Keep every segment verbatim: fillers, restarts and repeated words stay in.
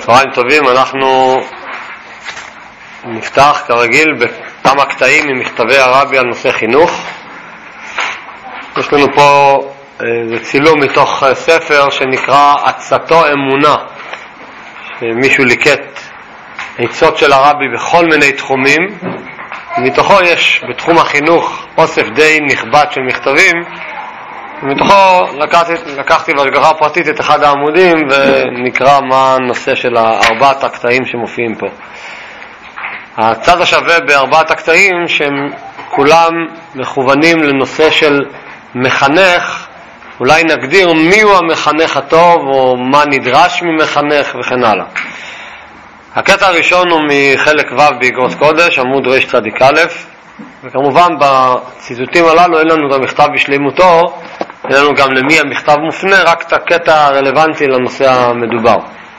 צהריים טובים, אנחנו נפתח כרגיל בכמה קטעים ממכתבי הרבי על נושא חינוך. יש לנו פה זה צילום מתוך ספר שנקרא עצתו אמונה, שמישהו ליקט עצות של הרבי בכל מיני תחומים. מתוכו יש בתחום החינוך אוסף די נכבד של מכתבים, ומתוכו לקחתי, לקחתי בהשגחה פרטית את אחד העמודים ונקרא מה הנושא של ארבעת הקטעים שמופיעים פה. הצד השווה בארבעת הקטעים שהם כולם מכוונים לנושא של מחנך, אולי נגדיר מיהו המחנך הטוב או מה נדרש ממחנך וכן הלאה. הקטע הראשון הוא מחלק ו' באגרות קודש, עמוד רש צדיק א', וכמובן בציטוטים הללו אין לנו את המכתב בשלימותו, אין לנו גם למי המכתב מופנה, רק את הקטע הרלוונטי לנושא המדובר.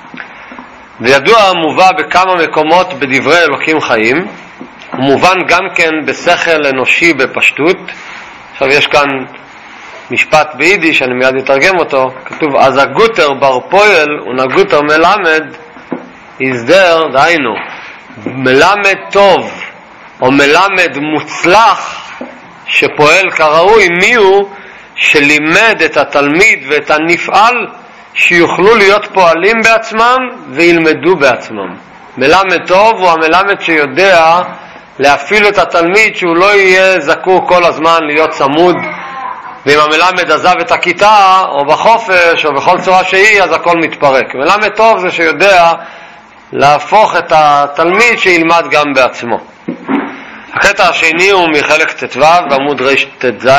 וידוע מובא בכמה מקומות בדברי אלוקים חיים, ומובן גם כן בשכל אנושי בפשטות. עכשיו יש כאן משפט ביידיש, אני מיד אתרגם אותו, כתוב אז הגוטר בר פועל ונגוטר מלמד הסדר, דהיינו מלמד טוב או מלמד מוצלח שפועל כראוי מיהו שלימד את התלמיד ואת הנפעל שיוכלו להיות פועלים בעצמם וילמדו בעצמם. מלמד טוב הוא המלמד שיודע להפעיל את התלמיד שהוא לא יהיה זקוק כל הזמן להיות צמוד, ואם המלמד עזב את הכיתה או בחופש או בכל צורה שהיא אז הכל מתפרק. מלמד טוב זה שיודע להפוך את התלמיד שילמד גם בעצמו. הקטע השני הוא מחלק ט"ו בעמוד רש ט"ז.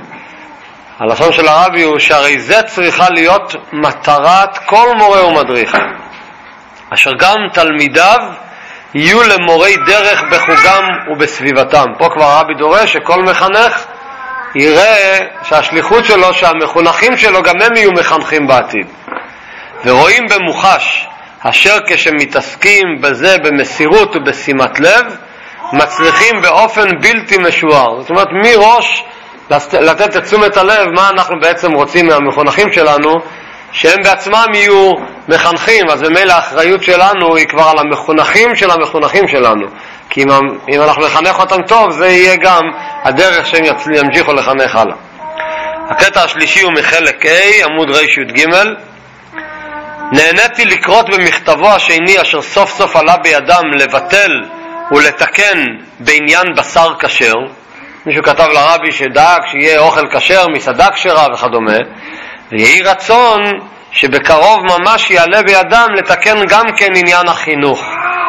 הלשון של הרבי הוא שהרי זה צריכה להיות מטרת כל מורה ומדריך, אשר גם תלמידיו יהיו למורי דרך בחוגם ובסביבתם. פה כבר הרבי דורש שכל מחנך יראה שהשליחות שלו, שהמחונכים שלו גם הם יהיו מחנכים בעתיד. ורואים במוחש אשר כשמתעסקים בזה במסירות ובשימת לב מצליחים באופן בלתי משוער. זאת אומרת מראש לתת את תשומת הלב מה אנחנו בעצם רוצים מהמחונכים שלנו, שהם בעצמם יהיו מחנכים. אז במילא האחריות שלנו היא כבר על המחונכים של המחונכים שלנו, כי אם, אם אנחנו נחנך אותם טוב זה יהיה גם הדרך שהם ימשיכו לחנך הלאה. הקטע השלישי הוא מחלק A עמוד רש י"ג. נהניתי לקרות במכתבו השני אשר סוף סוף עלה בידם לבטל ולתקן בעניין בשר כשר. מישהו כתב לרבי שדאג שיהיה אוכל כשר, מסעדה כשרה וכדומה, ויהי רצון שבקרוב ממש יעלה בידם לתקן גם כן עניין החינוך.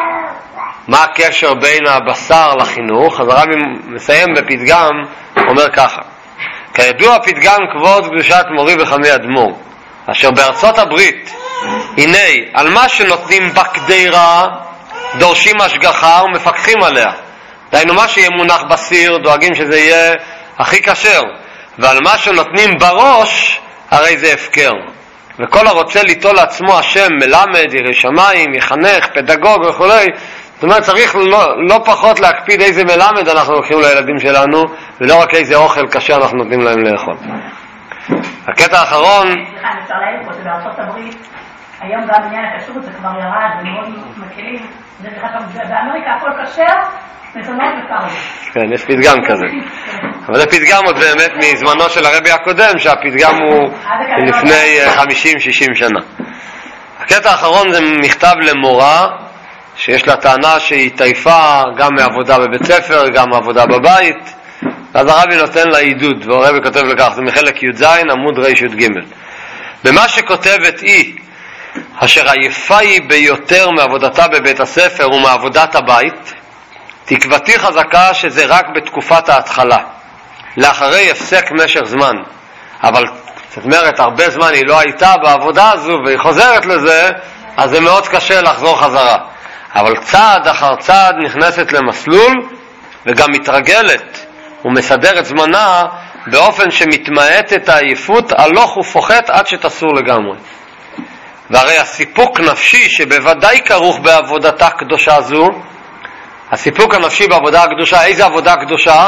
מה הקשר בין הבשר לחינוך? אז הרבי מסיים בפתגם, אומר ככה: כידוע פתגם כבוד קדושת מורי וחמי אדמו"ר, אשר בארצות הברית הנה על מה שנותנים בקדירה דורשים השגחה ומפקחים עליה. דהיינו מה שיהיה מונח בסיר דואגים שזה יהיה הכי כשר, ועל מה שנותנים בראש הרי זה הפקר. וכל הרוצה ליטול לעצמו השם מלמד, ירא שמיים, יחנך, פדגוג וכו', זאת אומרת צריך לא, לא פחות להקפיד איזה מלמד אנחנו לוקחים לילדים שלנו, ולא רק איזה אוכל כשר אנחנו נותנים להם לאכול. הקטע האחרון, סליחה, אפשר להעיר פה שבארצות הברית היום גם עניין הכשרות זה כבר ירד ומאוד מקלים, באמריקה הכל כשר, מזונות ופרות. כן, יש פתגם כזה. אבל הפתגם עוד באמת מזמנו של הרבי הקודם, שהפתגם הוא לפני חמישים שישים שנה. הקטע האחרון זה מכתב למורה שיש לה טענה שהיא טייפה גם מעבודה בבית ספר, גם מעבודה בבית, ואז הרבי נותן לה עידוד, והרבי כותב לכך, זה מחלק י"ז עמוד רש י"ג. במה שכותבת היא אשר עייפה היא ביותר מעבודתה בבית הספר ומעבודת הבית, תקוותי חזקה שזה רק בתקופת ההתחלה, לאחרי הפסק משך זמן. אבל זאת אומרת הרבה זמן היא לא הייתה בעבודה הזו והיא חוזרת לזה, אז זה מאוד קשה לחזור חזרה. אבל צעד אחר צעד נכנסת למסלול וגם מתרגלת ומסדרת זמנה באופן שמתמעט את העייפות הלוך ופוחת עד שתסור לגמרי. והרי הסיפוק נפשי שבוודאי כרוך בעבודתה קדושה זו, הסיפוק הנפשי בעבודה הקדושה, איזה עבודה קדושה?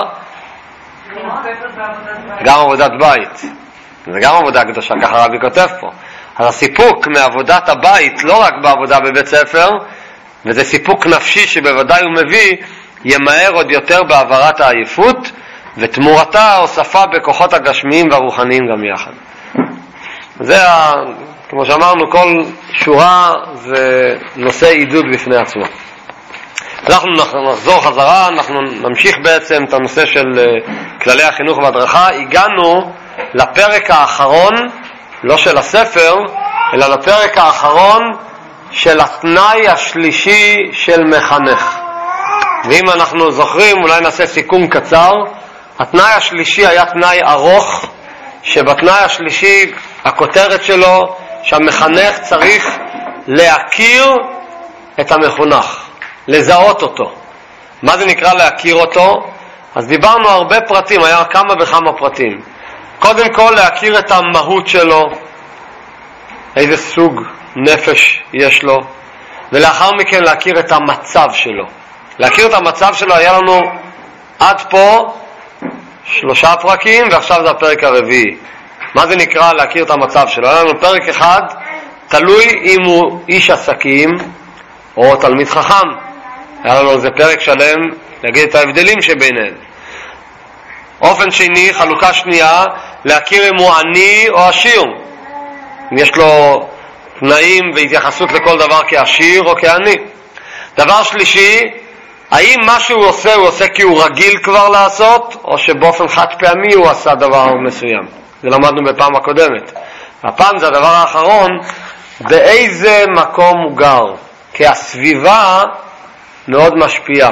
גם עבודת בית. זה גם עבודה קדושה, ככה הרבי כותב פה. אז הסיפוק מעבודת הבית, לא רק בעבודה בבית ספר, וזה סיפוק נפשי שבוודאי הוא מביא, ימהר עוד יותר בעברת העייפות, ותמורתה הוספה בכוחות הגשמיים והרוחניים גם יחד. זה, ה, כמו שאמרנו, כל שורה זה נושא עידוד בפני עצמו. אנחנו נחזור חזרה, אנחנו נמשיך בעצם את הנושא של כללי החינוך וההדרכה. הגענו לפרק האחרון, לא של הספר, אלא לפרק האחרון של התנאי השלישי של מחנך. ואם אנחנו זוכרים, אולי נעשה סיכום קצר. התנאי השלישי היה תנאי ארוך, שבתנאי השלישי הכותרת שלו שהמחנך צריך להכיר את המחונך, לזהות אותו. מה זה נקרא להכיר אותו? אז דיברנו הרבה פרטים, היה כמה וכמה פרטים. קודם כל להכיר את המהות שלו, איזה סוג נפש יש לו, ולאחר מכן להכיר את המצב שלו. להכיר את המצב שלו היה לנו עד פה שלושה פרקים, ועכשיו זה הפרק הרביעי. מה זה נקרא להכיר את המצב שלו? היה לנו פרק אחד, תלוי אם הוא איש עסקים או תלמיד חכם. היה לנו איזה פרק שלם להגיד את ההבדלים שביניהם. אופן שני, חלוקה שנייה, להכיר אם הוא עני או עשיר. אם יש לו תנאים והתייחסות לכל דבר כעשיר או כעני. דבר שלישי, האם מה שהוא עושה הוא עושה כי הוא רגיל כבר לעשות, או שבאופן חד פעמי הוא עשה דבר מסוים. זה למדנו בפעם הקודמת. הפעם זה הדבר האחרון, באיזה מקום הוא גר, כי הסביבה מאוד משפיעה.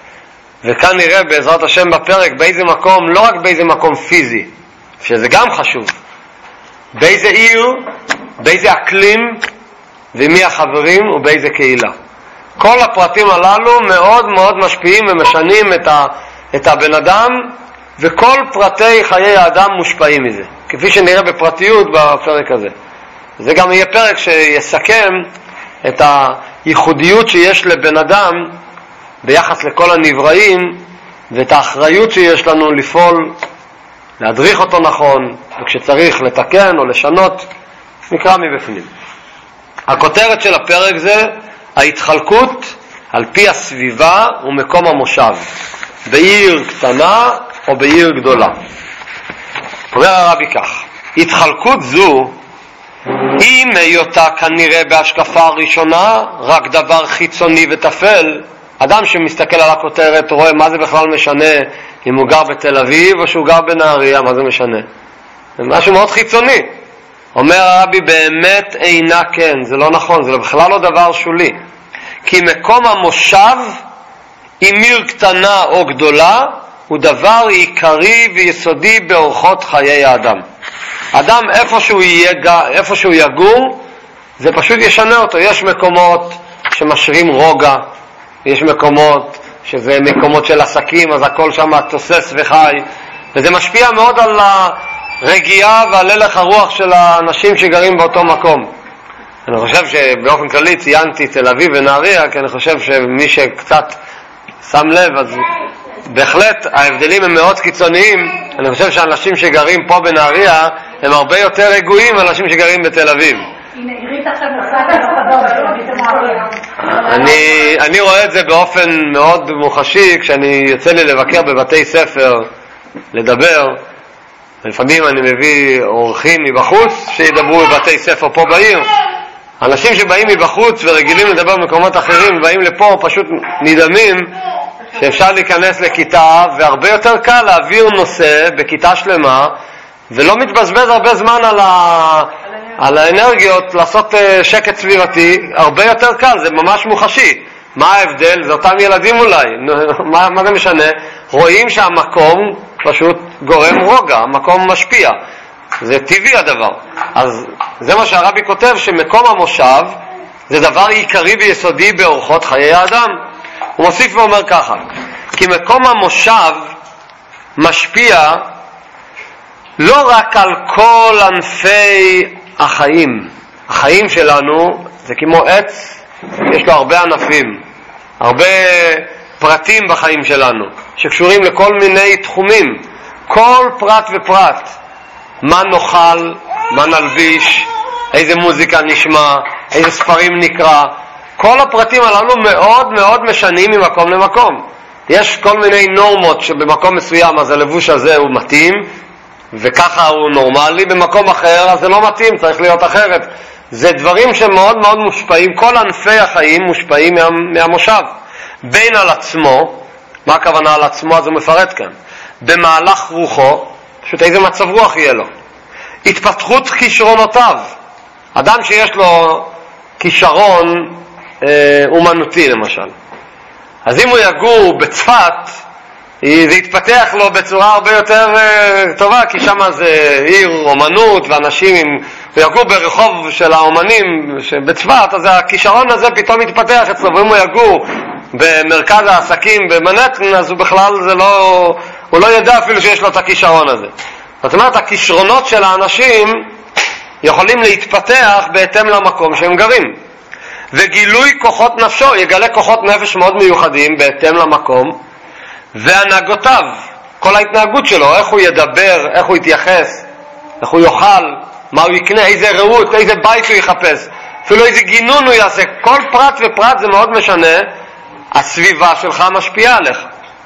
וכאן נראה בעזרת השם בפרק באיזה מקום, לא רק באיזה מקום פיזי, שזה גם חשוב, באיזה עיר, באיזה אקלים, ומי החברים ובאיזה קהילה. כל הפרטים הללו מאוד מאוד משפיעים ומשנים את, ה, את הבן אדם, וכל פרטי חיי האדם מושפעים מזה, כפי שנראה בפרטיות בפרק הזה. זה גם יהיה פרק שיסכם את הייחודיות שיש לבן אדם ביחס לכל הנבראים, ואת האחריות שיש לנו לפעול, להדריך אותו נכון, וכשצריך לתקן או לשנות, נקרא מבפנים. הכותרת של הפרק זה ההתחלקות על פי הסביבה ומקום המושב, בעיר קטנה או בעיר גדולה. אומר הרבי כך, התחלקות זו היא מהיותה כנראה בהשקפה הראשונה רק דבר חיצוני וטפל. אדם שמסתכל על הכותרת רואה מה זה בכלל משנה אם הוא גר בתל אביב או שהוא גר בנהריה, מה זה משנה? זה משהו מאוד חיצוני. אומר הרבי, באמת אינה כן, זה לא נכון, זה בכלל לא דבר שולי. כי מקום המושב, אם עיר קטנה או גדולה, הוא דבר עיקרי ויסודי באורחות חיי האדם. אדם איפה שהוא, יגע, איפה שהוא יגור, זה פשוט ישנה אותו. יש מקומות שמשרים רוגע, יש מקומות שזה מקומות של עסקים, אז הכל שם תוסס וחי, וזה משפיע מאוד על הרגיעה ועל הלך הרוח של האנשים שגרים באותו מקום. אני חושב שבאופן כללי ציינתי תל אביב ונהריה, כי אני חושב שמי שקצת שם לב, אז בהחלט ההבדלים הם מאוד קיצוניים. אני חושב שאנשים שגרים פה בנהריה הם הרבה יותר רגועים מאנשים שגרים בתל אביב. אני, אני רואה את זה באופן מאוד מוחשי כשאני יוצא לי לבקר בבתי ספר, לדבר. לפעמים אני מביא אורחים מבחוץ שידברו בבתי ספר פה בעיר. אנשים שבאים מבחוץ ורגילים לדבר במקומות אחרים ובאים לפה פשוט נדהמים שאפשר להיכנס לכיתה והרבה יותר קל להעביר נושא בכיתה שלמה ולא מתבזבז הרבה זמן על, ה... על האנרגיות לעשות שקט סביבתי. הרבה יותר קל, זה ממש מוחשי. מה ההבדל? זה אותם ילדים אולי, מה, מה זה משנה? רואים שהמקום פשוט גורם רוגע, המקום משפיע, זה טבעי הדבר. אז זה מה שהרבי כותב, שמקום המושב זה דבר עיקרי ויסודי באורחות חיי האדם. הוא מוסיף ואומר ככה, כי מקום המושב משפיע לא רק על כל ענפי החיים. החיים שלנו זה כמו עץ, יש לו הרבה ענפים, הרבה פרטים בחיים שלנו שקשורים לכל מיני תחומים. כל פרט ופרט, מה נאכל, מה נלביש, איזה מוזיקה נשמע, איזה ספרים נקרא. כל הפרטים הללו מאוד מאוד משנים ממקום למקום. יש כל מיני נורמות שבמקום מסוים אז הלבוש הזה הוא מתאים, וככה הוא נורמלי, במקום אחר אז זה לא מתאים, צריך להיות אחרת. זה דברים שמאוד מאוד מושפעים, כל ענפי החיים מושפעים מה, מהמושב. בין על עצמו, מה הכוונה על עצמו? אז הוא מפרט כאן. במהלך רוחו, פשוט איזה מצב רוח יהיה לו. התפתחות כישרונותיו. אדם שיש לו כישרון אה, אומנותי למשל. אז אם הוא יגור בצפת, זה יתפתח לו בצורה הרבה יותר uh, טובה, כי שם זה עיר אומנות ואנשים, אם הוא יגור ברחוב של האומנים בצפת, אז הכישרון הזה פתאום יתפתח אצלו, ואם הוא יגור במרכז העסקים במנהטן, אז הוא בכלל זה לא, הוא לא ידע אפילו שיש לו את הכישרון הזה. זאת אומרת, הכישרונות של האנשים יכולים להתפתח בהתאם למקום שהם גרים. וגילוי כוחות נפשו, יגלה כוחות נפש מאוד מיוחדים בהתאם למקום, והנהגותיו, כל ההתנהגות שלו, איך הוא ידבר, איך הוא יתייחס, איך הוא יאכל, מה הוא יקנה, איזה ראות, איזה בית הוא יחפש, אפילו איזה גינון הוא יעשה. כל פרט ופרט זה מאוד משנה, הסביבה שלך משפיעה עליך.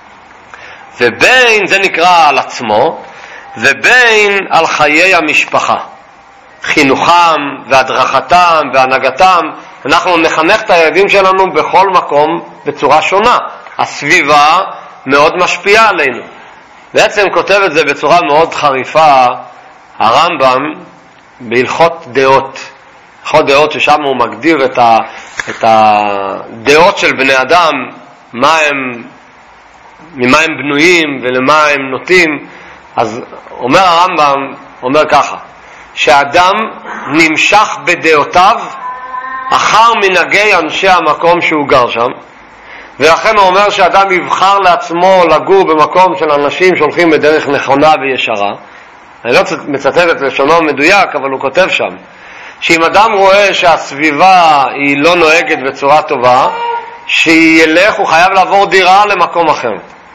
ובין, זה נקרא על עצמו, ובין על חיי המשפחה, חינוכם והדרכתם והנהגתם. אנחנו נחנך את הילדים שלנו בכל מקום בצורה שונה. הסביבה מאוד משפיעה עלינו. בעצם כותב את זה בצורה מאוד חריפה הרמב"ם בהלכות דעות. הלכות דעות ששם הוא מגדיר את, ה, את הדעות של בני אדם, מה הם, ממה הם בנויים ולמה הם נוטים. אז אומר הרמב"ם, אומר ככה, שאדם נמשך בדעותיו אחר מנהגי אנשי המקום שהוא גר שם, ולכן הוא אומר שאדם יבחר לעצמו לגור במקום של אנשים שהולכים בדרך נכונה וישרה. אני לא מצטט את לשונו מדויק, אבל הוא כותב שם שאם אדם רואה שהסביבה היא לא נוהגת בצורה טובה, שילך, הוא חייב לעבור דירה למקום אחר.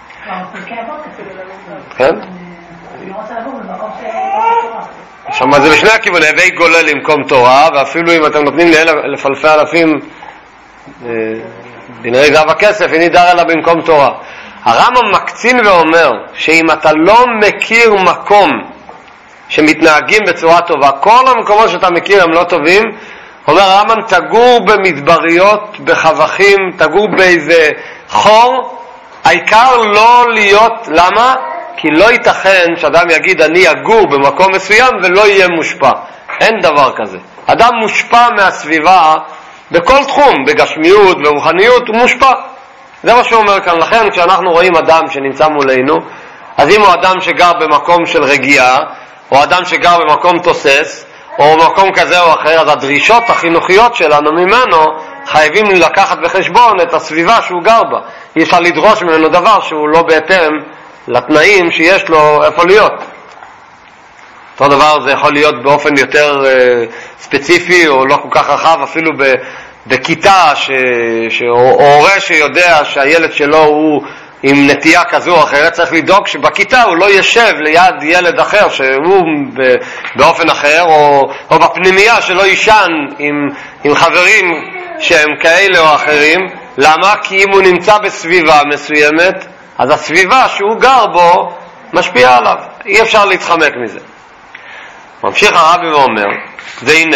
כן? אני רוצה לגור במקום ש... שם זה בשני הכיוונים, הווי גולל למקום תורה, ואפילו אם אתם נותנים לי אלף אלפי אלפים דינרי זהב הכסף, הנה דר אלא במקום תורה. הרמב"ם מקצין ואומר שאם אתה לא מכיר מקום שמתנהגים בצורה טובה, כל המקומות שאתה מכיר הם לא טובים, אומר הרמב"ם, תגור במדבריות, בחווכים, תגור באיזה חור, העיקר לא להיות, למה? כי לא ייתכן שאדם יגיד אני אגור במקום מסוים ולא יהיה מושפע. אין דבר כזה. אדם מושפע מהסביבה בכל תחום, בגשמיות, ברוחניות, הוא מושפע. זה מה שהוא אומר כאן. לכן כשאנחנו רואים אדם שנמצא מולנו, אז אם הוא אדם שגר במקום של רגיעה, או אדם שגר במקום תוסס, או במקום כזה או אחר, אז הדרישות החינוכיות שלנו ממנו חייבים לקחת בחשבון את הסביבה שהוא גר בה. אי אפשר לדרוש ממנו דבר שהוא לא בהתאם לתנאים שיש לו איפה להיות. אותו דבר זה יכול להיות באופן יותר אה, ספציפי או לא כל כך רחב, אפילו ב, בכיתה ש, ש, או, או הורה שיודע שהילד שלו הוא עם נטייה כזו או אחרת, צריך לדאוג שבכיתה הוא לא ישב ליד ילד אחר שהוא ב, באופן אחר, או, או בפנימייה שלא יישן עם, עם חברים שהם כאלה או אחרים. למה? כי אם הוא נמצא בסביבה מסוימת, אז הסביבה שהוא גר בו משפיעה עליו, אי אפשר להתחמק מזה. ממשיך הרבי ואומר, והנה,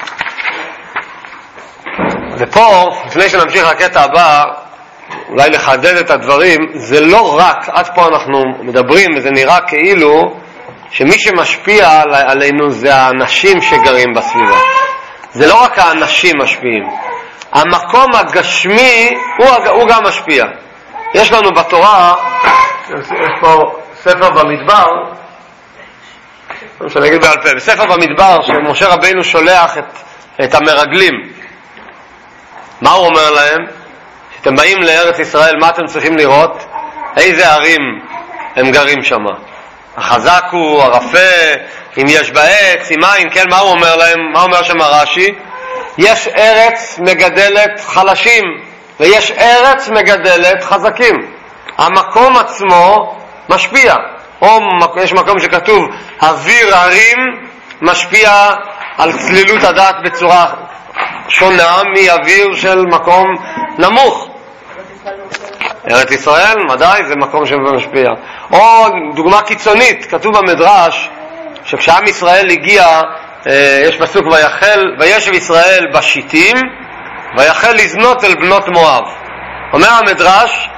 ופה, לפני שנמשיך לקטע הבא, אולי לחדד את הדברים, זה לא רק, עד פה אנחנו מדברים, וזה נראה כאילו שמי שמשפיע עלינו זה האנשים שגרים בסביבה. זה לא רק האנשים משפיעים, המקום הגשמי הוא, הוא גם משפיע. יש לנו בתורה, יש פה ספר במדבר, שאני אגיד בעל פה, בספר במדבר שמשה רבינו שולח את, את המרגלים. מה הוא אומר להם? כשאתם באים לארץ ישראל, מה אתם צריכים לראות? איזה ערים הם גרים שם? החזק הוא, הרפה, אם יש בעץ, אם אין, כן, מה הוא אומר להם? מה אומר שם הרש"י? יש ארץ מגדלת חלשים, ויש ארץ מגדלת חזקים. המקום עצמו משפיע. או יש מקום שכתוב אוויר הרים משפיע על צלילות הדעת בצורה שונה מאוויר של מקום נמוך. ארץ ישראל, ודאי, זה מקום שמשפיע. או דוגמה קיצונית, כתוב במדרש שכשעם ישראל הגיע, יש פסוק ויחל, וישב ישראל בשיטים ויחל לזנות אל בנות מואב. אומר המדרש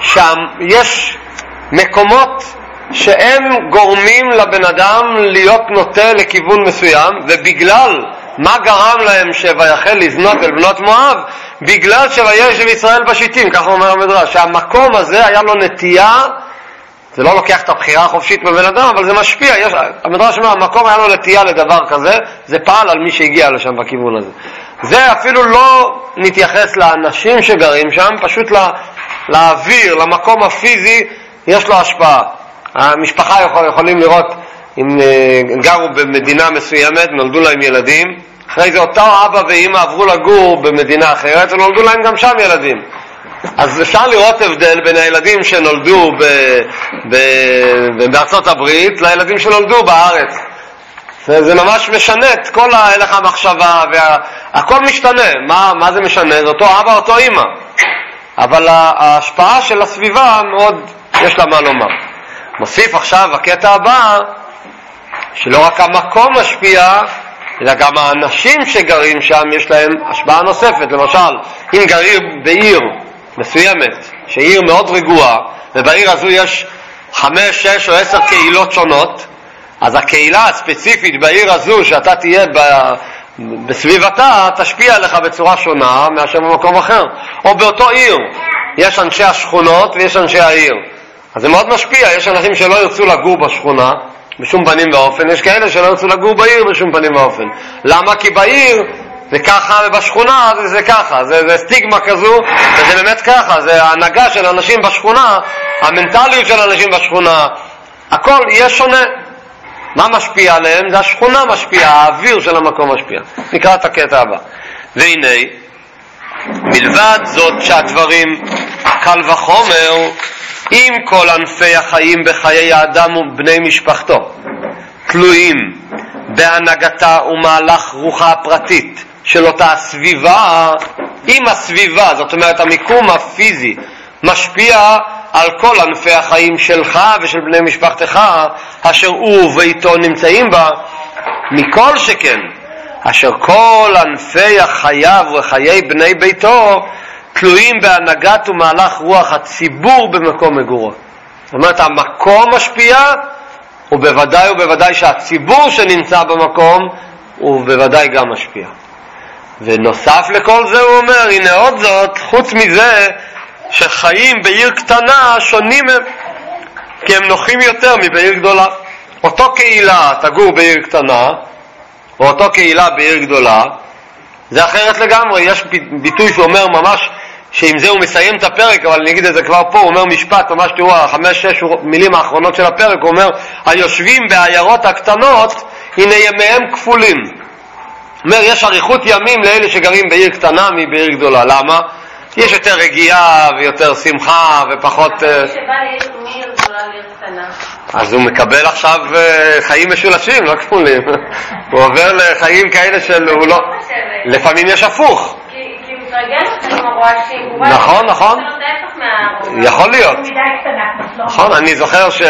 שיש מקומות שהם גורמים לבן אדם להיות נוטה לכיוון מסוים, ובגלל מה גרם להם שויחל לזנות אל בנות מואב? בגלל שוישב ישראל בשיטים, כך אומר המדרש, שהמקום הזה היה לו נטייה, זה לא לוקח את הבחירה החופשית בבן אדם, אבל זה משפיע. יש, המדרש אומר, המקום היה לו נטייה לדבר כזה, זה פעל על מי שהגיע לשם בכיוון הזה. זה אפילו לא נתייחס לאנשים שגרים שם, פשוט לה, לאוויר, למקום הפיזי, יש לו השפעה. המשפחה יכול, יכולים לראות, אם גרו במדינה מסוימת, נולדו להם ילדים, אחרי זה אותו אבא ואמא עברו לגור במדינה אחרת, ונולדו להם גם שם ילדים. אז אפשר לראות הבדל בין הילדים שנולדו ב, ב, בארצות הברית לילדים שנולדו בארץ. זה, זה ממש משנה את כל הלך המחשבה, והכל משתנה. מה, מה זה משנה? זה אותו אבא, אותו אמא. אבל ההשפעה של הסביבה מאוד, יש לה מה לומר. מוסיף עכשיו הקטע הבא, שלא רק המקום משפיע, אלא גם האנשים שגרים שם יש להם השפעה נוספת. למשל, אם גרים בעיר מסוימת, שהיא עיר מאוד רגועה, ובעיר הזו יש חמש, שש או עשר קהילות שונות, אז הקהילה הספציפית בעיר הזו שאתה תהיה ב... בסביבתה תשפיע עליך בצורה שונה מאשר במקום אחר. או באותו עיר יש אנשי השכונות ויש אנשי העיר, אז זה מאוד משפיע. יש אנשים שלא ירצו לגור בשכונה בשום פנים ואופן, יש כאלה שלא ירצו לגור בעיר בשום פנים ואופן. למה? כי בעיר זה ככה ובשכונה זה, זה ככה, זה, זה סטיגמה כזו, וזה באמת ככה. זה ההנהגה של אנשים בשכונה, המנטליות של אנשים בשכונה, הכל יהיה שונה. מה משפיע עליהם? זה השכונה משפיע, האוויר של המקום משפיע. נקרא את הקטע הבא. והנה, מלבד זאת שהדברים קל וחומר עם כל ענפי החיים בחיי האדם ובני משפחתו תלויים בהנהגתה ומהלך רוחה הפרטית של אותה הסביבה, עם הסביבה, זאת אומרת המיקום הפיזי משפיע על כל ענפי החיים שלך ושל בני משפחתך אשר הוא וביתו נמצאים בה, מכל שכן אשר כל ענפי החייו וחיי בני ביתו תלויים בהנהגת ומהלך רוח הציבור במקום מגורו. זאת אומרת המקום משפיע, ובוודאי ובוודאי שהציבור שנמצא במקום הוא בוודאי גם משפיע. ונוסף לכל זה הוא אומר, הנה עוד זאת, חוץ מזה שחיים בעיר קטנה שונים הם, כי הם נוחים יותר מבעיר גדולה. אותו קהילה תגור בעיר קטנה או אותו קהילה בעיר גדולה, זה אחרת לגמרי. יש ביטוי שאומר ממש, שעם זה הוא מסיים את הפרק, אבל אני אגיד את זה כבר פה, הוא אומר משפט, ממש תראו, החמש שש מילים האחרונות של הפרק, הוא אומר, היושבים בעיירות הקטנות, הנה ימיהם כפולים. הוא אומר, יש אריכות ימים לאלה שגרים בעיר קטנה מבעיר גדולה. למה? יש יותר רגיעה ויותר שמחה ופחות... שבא לעיר גדולה לעיר קטנה. אז הוא מקבל עכשיו חיים משולשים, לא כפולים. הוא עובר לחיים כאלה של... לפעמים יש הפוך. כי הוא מתרגל לחיים הרועשים. נכון, נכון. יכול להיות. נכון, אני זוכר ש...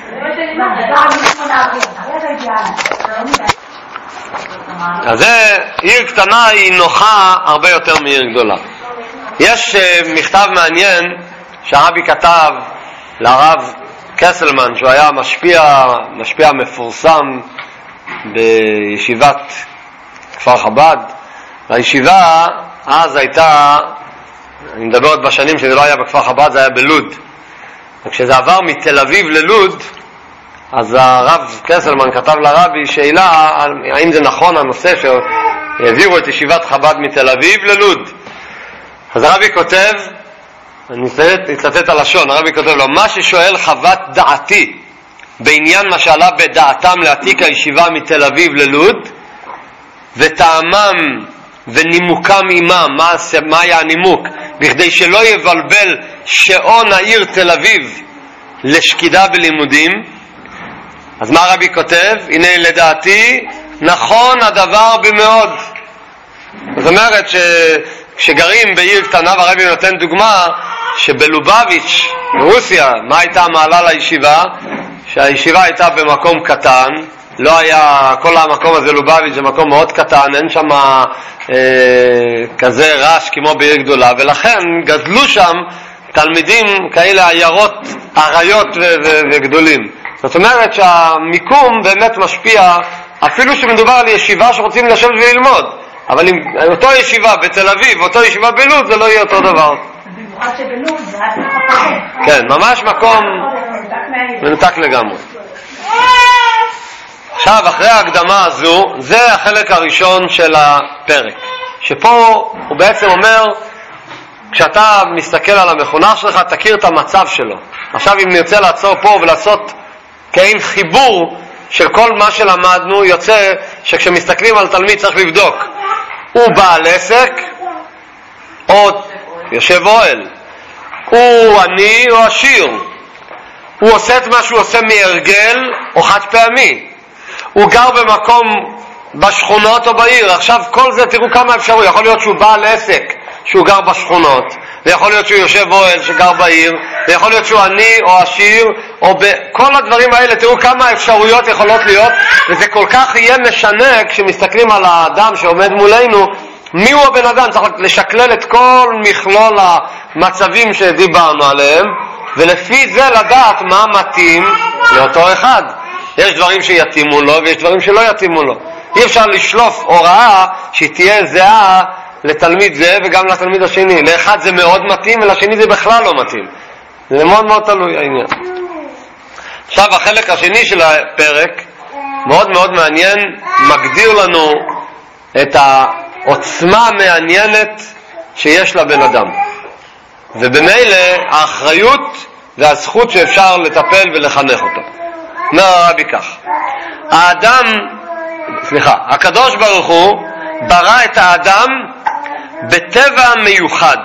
אז זה, עיר קטנה היא נוחה הרבה יותר מעיר גדולה. יש מכתב מעניין שהרבי כתב לרב קסלמן, שהוא היה משפיע, משפיע מפורסם בישיבת כפר חב"ד. והישיבה אז הייתה, אני מדבר עוד בשנים שזה לא היה בכפר חב"ד, זה היה בלוד. וכשזה עבר מתל אביב ללוד, אז הרב קסלמן כתב לרבי שאלה האם זה נכון הנושא שהעבירו את ישיבת חב"ד מתל אביב ללוד. אז הרבי כותב, אני אצטט הלשון, הרבי כותב לו, מה ששואל חוות דעתי בעניין מה שעלה בדעתם להעתיק הישיבה מתל אביב ללוד, וטעמם ונימוקם עמם, מה, מה היה הנימוק? בכדי שלא יבלבל שעון העיר תל אביב לשקידה בלימודים. אז מה הרבי כותב? הנה לדעתי נכון הדבר במאוד. זאת אומרת שכשגרים בעיר קטנה, והרבי נותן דוגמה שבלובביץ' ברוסיה, מה הייתה המעלה לישיבה? שהישיבה הייתה במקום קטן, לא היה, כל המקום הזה לובביץ' זה מקום מאוד קטן, אין שם אה, כזה רעש כמו בעיר גדולה, ולכן גדלו שם תלמידים כאלה עיירות, עריות ו- ו- וגדולים. זאת אומרת שהמיקום באמת משפיע, אפילו שמדובר על ישיבה שרוצים לשבת וללמוד, אבל אם אותו ישיבה בתל אביב, אותו ישיבה בלוד, זה לא יהיה אותו דבר. במיוחד שבלוד זה רק לחפש. כן, ממש מקום מנותק לגמרי. עכשיו, אחרי ההקדמה הזו, זה החלק הראשון של הפרק, שפה הוא בעצם אומר, כשאתה מסתכל על המחונך שלך, תכיר את המצב שלו. עכשיו, אם נרצה לעצור פה ולעשות כאין חיבור של כל מה שלמדנו, יוצא שכשמסתכלים על תלמיד צריך לבדוק, הוא בעל עסק או יושב אוהל, הוא עני או עשיר, הוא עושה את מה שהוא עושה מהרגל או חד פעמי, הוא גר במקום בשכונות או בעיר. עכשיו כל זה, תראו כמה אפשרו, יכול להיות שהוא בעל עסק שהוא גר בשכונות, ויכול להיות שהוא יושב אוהל שגר בעיר, ויכול להיות שהוא עני או עשיר, או בכל הדברים האלה, תראו כמה אפשרויות יכולות להיות, וזה כל כך יהיה משנה כשמסתכלים על האדם שעומד מולנו, מי הוא הבן אדם. צריך לשקלל את כל מכלול המצבים שדיברנו עליהם, ולפי זה לדעת מה מתאים לאותו אחד. יש דברים שיתאימו לו ויש דברים שלא יתאימו לו. אי אפשר לשלוף הוראה שתהיה זהה לתלמיד זה וגם לתלמיד השני. לאחד זה מאוד מתאים ולשני זה בכלל לא מתאים. זה מאוד מאוד תלוי העניין. עכשיו החלק השני של הפרק מאוד מאוד מעניין, מגדיר לנו את העוצמה המעניינת שיש לבן אדם, ובמילא האחריות והזכות שאפשר לטפל ולחנך אותו. אומר הרבי כך, האדם, סליחה, הקדוש ברוך הוא ברא את האדם בטבע מיוחד.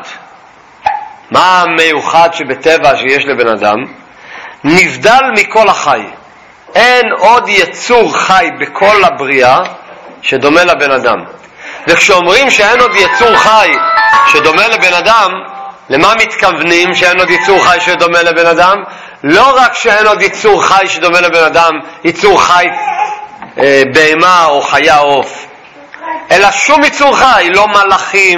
מה המיוחד שבטבע שיש לבן אדם? נבדל מכל החי. אין עוד יצור חי בכל הבריאה שדומה לבן אדם. וכשאומרים שאין עוד יצור חי שדומה לבן אדם, למה מתכוונים שאין עוד יצור חי שדומה לבן אדם? לא רק שאין עוד יצור חי שדומה לבן אדם, יצור חי אה, בהמה או חיה עוף, אלא שום יצור חי, לא מלאכים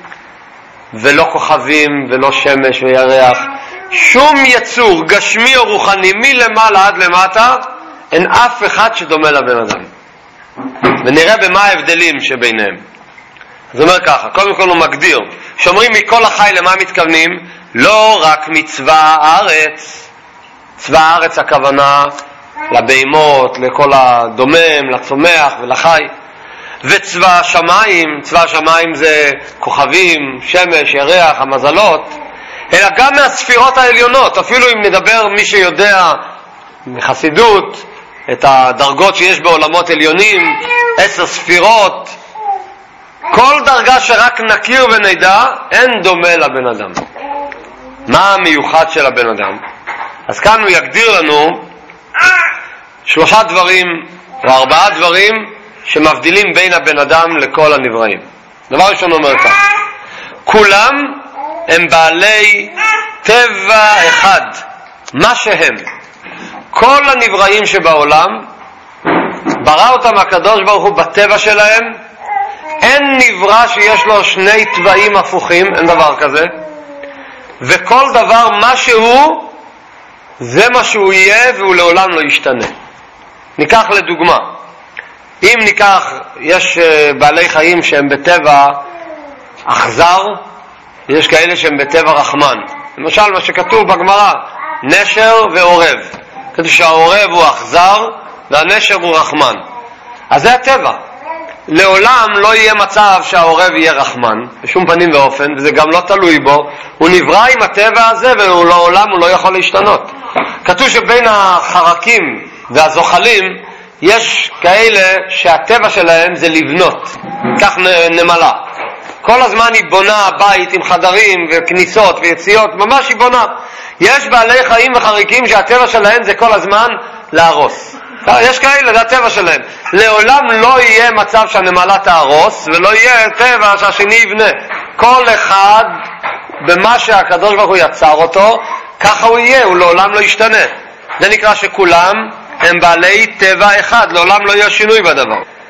ולא כוכבים ולא שמש וירח, שום יצור גשמי או רוחני מלמעלה עד למטה, אין אף אחד שדומה לבן אדם. ונראה במה ההבדלים שביניהם. זאת אומרת ככה, קודם כל הוא מגדיר, שאומרים מכל החי למה מתכוונים? לא רק מצבא הארץ, צבא הארץ הכוונה לבהמות, לכל הדומם, לצומח ולחי, וצבא השמיים, צבא השמיים זה כוכבים, שמש, ירח, המזלות, אלא גם מהספירות העליונות. אפילו אם נדבר מי שיודע מחסידות את הדרגות שיש בעולמות עליונים, עשר ספירות, כל דרגה שרק נכיר ונדע, אין דומה לבן אדם. מה המיוחד של הבן אדם? אז כאן הוא יגדיר לנו שלושה דברים או ארבעה דברים שמבדילים בין הבן אדם לכל הנבראים. דבר ראשון אומר כך, כולם הם בעלי טבע אחד, מה שהם. כל הנבראים שבעולם ברא אותם הקדוש ברוך הוא בטבע שלהם. אין נברא שיש לו שני טבעים הפוכים, אין דבר כזה. וכל דבר מה שהוא, זה מה שהוא יהיה והוא לעולם לא ישתנה. ניקח לדוגמה, אם ניקח, יש בעלי חיים שהם בטבע אכזר, יש כאלה שהם בטבע רחמן. למשל מה שכתוב בגמרא, נשר ועורב. כתוב שהעורב הוא אכזר והנשר הוא רחמן. אז זה הטבע. לעולם לא יהיה מצב שהעורב יהיה רחמן, בשום פנים ואופן, וזה גם לא תלוי בו. הוא נברא עם הטבע הזה ולעולם הוא לא יכול להשתנות. כתוב שבין החרקים והזוחלים יש כאלה שהטבע שלהם זה לבנות, כך נמלה. כל הזמן היא בונה בית עם חדרים וכניסות ויציאות, ממש היא בונה. יש בעלי חיים וחריקים שהטבע שלהם זה כל הזמן להרוס. יש כאלה, זה הטבע שלהם. לעולם לא יהיה מצב שהנמלה תהרוס, ולא יהיה טבע שהשני יבנה. כל אחד, במה שהקדוש ברוך הוא יצר אותו, ככה הוא יהיה, הוא לעולם לא ישתנה. זה נקרא שכולם הם בעלי טבע אחד, לעולם לא יהיה שינוי בדבר.